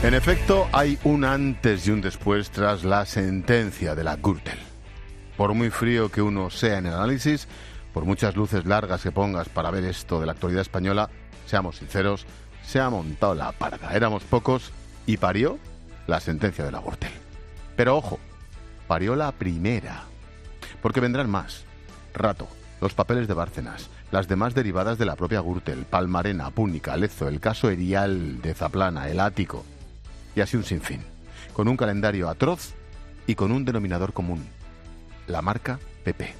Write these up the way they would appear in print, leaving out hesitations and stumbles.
En efecto, hay un antes y un después tras la sentencia de la Gürtel. Por muy frío que uno sea en el análisis, por muchas luces largas que pongas para ver esto de la actualidad española, seamos sinceros, se ha montado la parda. Éramos pocos y parió la sentencia de la Gürtel. Pero ojo, parió la primera, porque vendrán más. Rato, los papeles de Bárcenas, las demás derivadas de la propia Gürtel, Palmarena, Púnica, Lezo, el caso Erial de Zaplana, el Ático, y así un sinfín, con un calendario atroz y con un denominador común, la marca PP.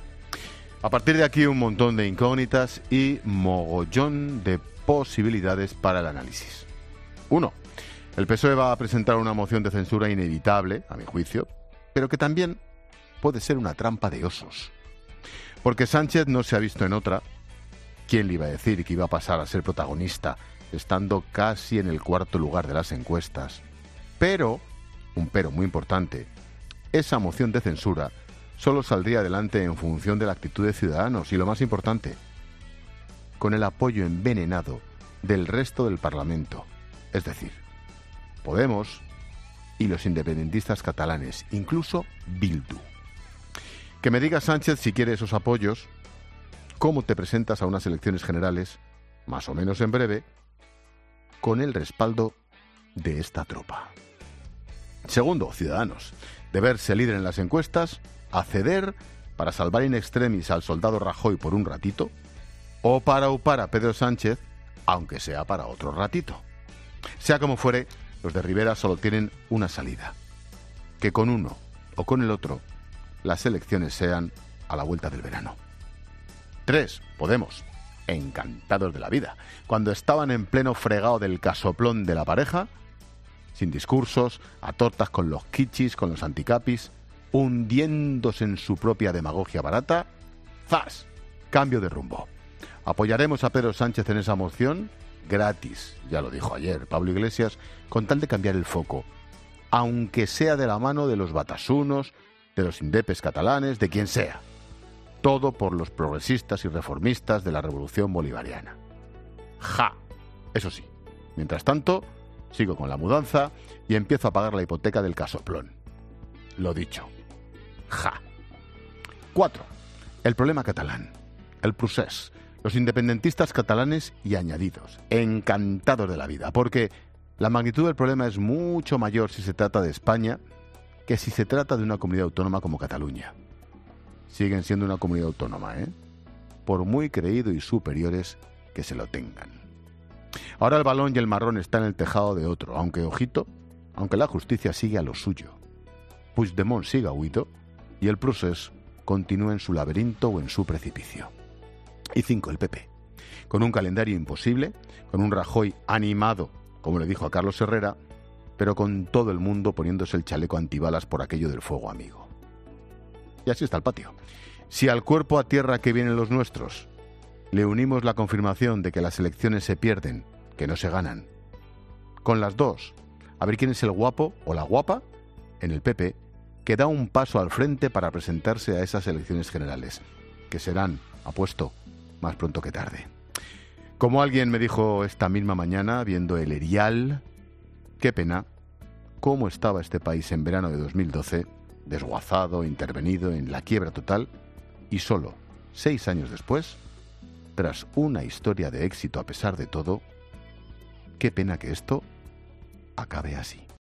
A partir de aquí un montón de incógnitas y mogollón de posibilidades para el análisis. 1. El PSOE va a presentar una moción de censura inevitable, a mi juicio, pero que también puede ser una trampa de osos. Porque Sánchez no se ha visto en otra. ¿Quién le iba a decir que iba a pasar a ser protagonista estando casi en el cuarto lugar de las encuestas? Pero, un pero muy importante, esa moción de censura solo saldría adelante en función de la actitud de Ciudadanos y, lo más importante, con el apoyo envenenado del resto del Parlamento, es decir, Podemos y los independentistas catalanes, incluso Bildu. Que me diga Sánchez, si quiere esos apoyos, cómo te presentas a unas elecciones generales, más o menos en breve, con el respaldo de esta tropa. Segundo, Ciudadanos, de verse líder en las encuestas, a ceder para salvar in extremis al soldado Rajoy por un ratito, o para upar a Pedro Sánchez, aunque sea para otro ratito. Sea como fuere, los de Rivera solo tienen una salida: que con uno o con el otro las elecciones sean a la vuelta del verano. 3. Podemos, encantados de la vida, cuando estaban en pleno fregado del casoplón de la pareja, sin discursos, a tortas con los kichis, con los anticapis, hundiéndose en su propia demagogia barata, ¡zas! Cambio de rumbo. Apoyaremos a Pedro Sánchez en esa moción gratis, ya lo dijo ayer Pablo Iglesias, con tal de cambiar el foco, aunque sea de la mano de los batasunos, de los indepes catalanes, de quien sea. Todo por los progresistas y reformistas de la revolución bolivariana. ¡Ja! Eso sí, mientras tanto, sigo con la mudanza y empiezo a pagar la hipoteca del casoplón. Lo dicho. ¡Ja! 4. El problema catalán. El procés. Los independentistas catalanes y añadidos. Encantados de la vida, porque la magnitud del problema es mucho mayor si se trata de España que si se trata de una comunidad autónoma como Cataluña. Siguen siendo una comunidad autónoma, por muy creído y superiores que se lo tengan. Ahora el balón y el marrón está en el tejado de otro, aunque, ojito, aunque la justicia sigue a lo suyo. Puigdemont siga huido y el procés continúa en su laberinto o en su precipicio. Y 5, el PP. Con un calendario imposible, con un Rajoy animado, como le dijo a Carlos Herrera, pero con todo el mundo poniéndose el chaleco antibalas por aquello del fuego amigo. Y así está el patio. Si al cuerpo a tierra que vienen los nuestros le unimos la confirmación de que las elecciones se pierden, que no se ganan, con las dos, a ver quién es el guapo o la guapa en el PP que da un paso al frente para presentarse a esas elecciones generales, que serán, apuesto, más pronto que tarde. Como alguien me dijo esta misma mañana, viendo el Erial, qué pena cómo estaba este país en verano de 2012, desguazado, intervenido, en la quiebra total, y solo 6 años después, tras una historia de éxito a pesar de todo, qué pena que esto acabe así.